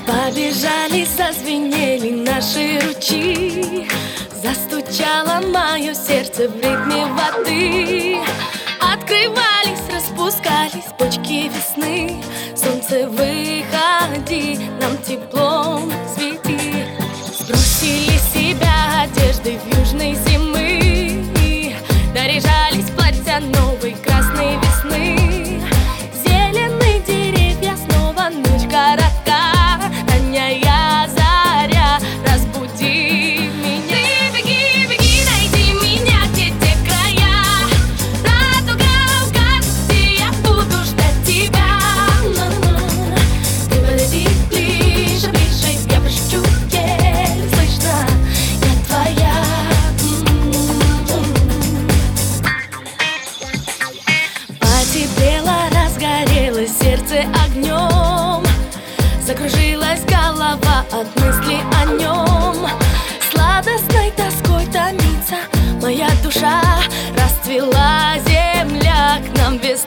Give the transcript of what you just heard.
Побежали, зазвенели наши ручьи, застучало мое сердце в ритме воды. Открывались, распускались почки весны. Солнце, выходи, нам теплом свети. Сбросили с себя одежды вьюжной зимы, доряжались платья новой красной весны. Зеленые деревья, снова ночь коротка, ранняя заря, разбуди меня. Ты беги, беги, найди меня, где те края. Радуга укажет, где я буду ждать тебя. Ты подойди ближе, ближе, я пошепчу, еле слышно, я твоя. Потеплело, разгорелось сердце огнем, закружилась голова от мысли о нем. Сладостной тоской томится моя душа, расцвела земля к нам весной.